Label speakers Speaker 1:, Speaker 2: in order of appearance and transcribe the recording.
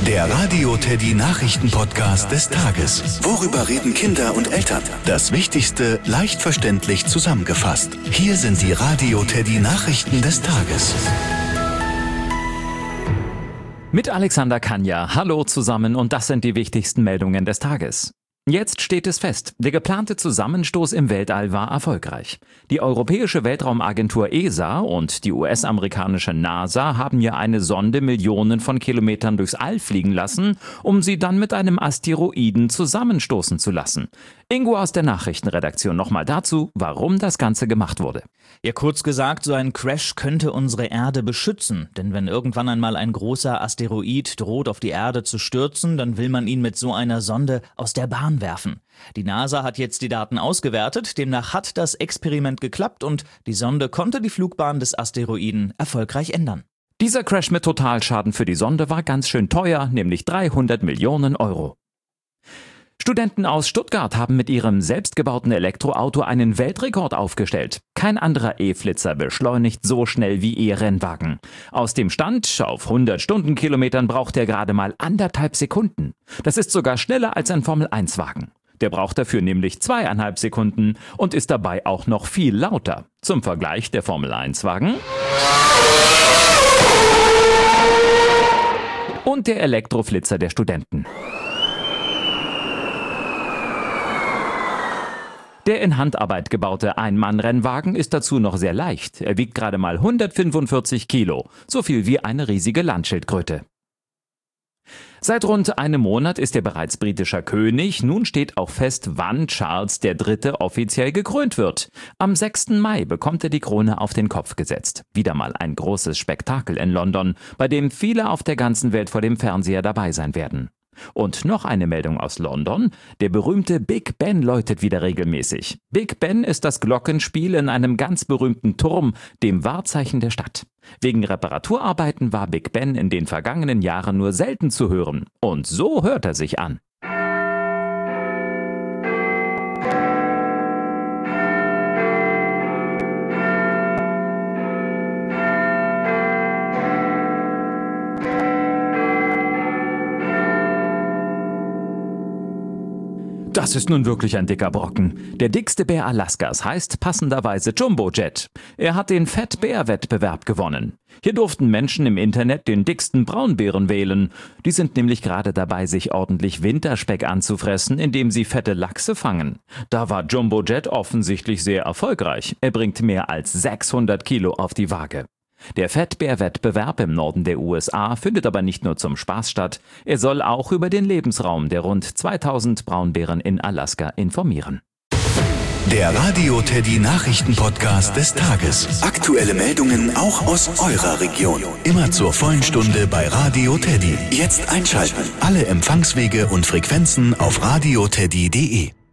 Speaker 1: Der Radio Teddy Nachrichten-Podcast des Tages. Worüber reden Kinder und Eltern? Das Wichtigste leicht verständlich zusammengefasst. Hier sind die Radio Teddy Nachrichten des Tages.
Speaker 2: Mit Alexander Kanja. Hallo zusammen und das sind die wichtigsten Meldungen des Tages. Jetzt steht es fest, der geplante Zusammenstoß im Weltall war erfolgreich. Die Europäische Weltraumagentur ESA und die US-amerikanische NASA haben ja eine Sonde Millionen von Kilometern durchs All fliegen lassen, um sie dann mit einem Asteroiden zusammenstoßen zu lassen. Ingo aus der Nachrichtenredaktion nochmal dazu, warum das Ganze gemacht wurde.
Speaker 3: Ja, kurz gesagt, so ein Crash könnte unsere Erde beschützen. Denn wenn irgendwann einmal ein großer Asteroid droht, auf die Erde zu stürzen, dann will man ihn mit so einer Sonde aus der Bahn werfen. Die NASA hat jetzt die Daten ausgewertet, demnach hat das Experiment geklappt und die Sonde konnte die Flugbahn des Asteroiden erfolgreich ändern.
Speaker 2: Dieser Crash mit Totalschaden für die Sonde war ganz schön teuer, nämlich 300 Millionen Euro. Studenten aus Stuttgart haben mit ihrem selbstgebauten Elektroauto einen Weltrekord aufgestellt. Kein anderer E-Flitzer beschleunigt so schnell wie E-Rennwagen. Aus dem Stand auf 100 Stundenkilometern braucht er gerade mal 1,5 Sekunden. Das ist sogar schneller als ein Formel-1-Wagen. Der braucht dafür nämlich 2,5 Sekunden und ist dabei auch noch viel lauter. Zum Vergleich der Formel-1-Wagen und der Elektroflitzer der Studenten. Der in Handarbeit gebaute Ein-Mann-Rennwagen ist dazu noch sehr leicht. Er wiegt gerade mal 145 Kilo, so viel wie eine riesige Landschildkröte. Seit rund einem Monat ist er bereits britischer König. Nun steht auch fest, wann Charles III. Offiziell gekrönt wird. Am 6. Mai bekommt er die Krone auf den Kopf gesetzt. Wieder mal ein großes Spektakel in London, bei dem viele auf der ganzen Welt vor dem Fernseher dabei sein werden. Und noch eine Meldung aus London. Der berühmte Big Ben läutet wieder regelmäßig. Big Ben ist das Glockenspiel in einem ganz berühmten Turm, dem Wahrzeichen der Stadt. Wegen Reparaturarbeiten war Big Ben in den vergangenen Jahren nur selten zu hören. Und so hört er sich an. Das ist nun wirklich ein dicker Brocken. Der dickste Bär Alaskas heißt passenderweise Jumbo Jet. Er hat den Fat Bear Wettbewerb gewonnen. Hier durften Menschen im Internet den dicksten Braunbären wählen. Die sind nämlich gerade dabei, sich ordentlich Winterspeck anzufressen, indem sie fette Lachse fangen. Da war Jumbo Jet offensichtlich sehr erfolgreich. Er bringt mehr als 600 Kilo auf die Waage. Der Fettbär-Wettbewerb im Norden der USA findet aber nicht nur zum Spaß statt, er soll auch über den Lebensraum der rund 2000 Braunbären in Alaska informieren.
Speaker 1: Der Radio Teddy Nachrichten-Podcast des Tages. Aktuelle Meldungen auch aus eurer Region. Immer zur vollen Stunde bei Radio Teddy. Jetzt einschalten. Alle Empfangswege und Frequenzen auf radioteddy.de.